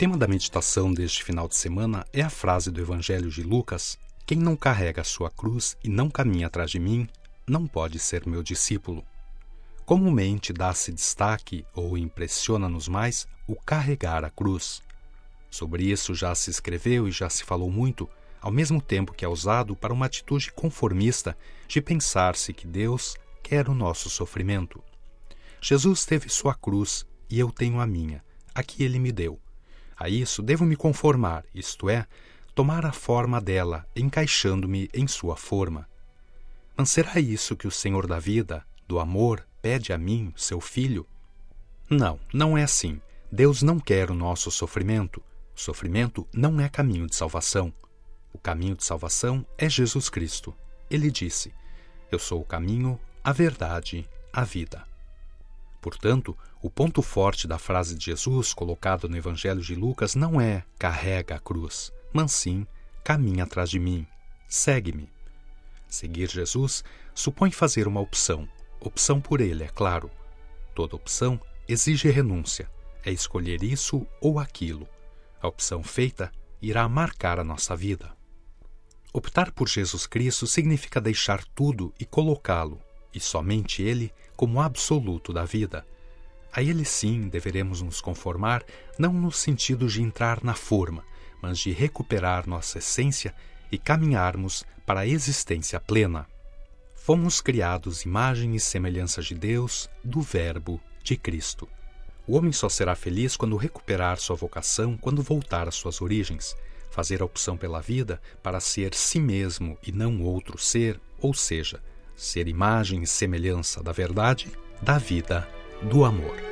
tema da meditação deste final de semana é a frase do Evangelho de Lucas: "Quem não carrega a sua cruz e não caminha atrás de mim, não pode ser meu discípulo." Comumente dá-se destaque ou impressiona-nos mais o carregar a cruz. Sobre isso já se escreveu e já se falou muito, ao mesmo tempo que é usado para uma atitude conformista de pensar-se que Deus quer o nosso sofrimento. Jesus teve sua cruz e eu tenho a minha, a que ele me deu. A isso devo me conformar, isto é, tomar a forma dela, encaixando-me em sua forma. Não será isso que o Senhor da vida, do amor, pede a mim, seu filho? Não, não é assim. Deus não quer o nosso sofrimento. O sofrimento não é caminho de salvação. O caminho de salvação é Jesus Cristo. Ele disse: "Eu sou o caminho, a verdade, a vida." Portanto, o ponto forte da frase de Jesus colocado no Evangelho de Lucas não é "carrega a cruz", mas sim "caminha atrás de mim, segue-me." Seguir Jesus supõe fazer uma opção por ele, é claro. Toda opção exige renúncia, é escolher isso ou aquilo. A opção feita irá marcar a nossa vida. Optar por Jesus Cristo significa deixar tudo e colocá-lo, e somente Ele, como absoluto da vida. A Ele sim deveremos nos conformar, não no sentido de entrar na forma, mas de recuperar nossa essência e caminharmos para a existência plena. Fomos criados imagem e semelhança de Deus, do Verbo, de Cristo. O homem só será feliz quando recuperar sua vocação, quando voltar às suas origens, fazer a opção pela vida para ser si mesmo e não outro ser, ou seja, ser imagem e semelhança da verdade, da vida, do amor.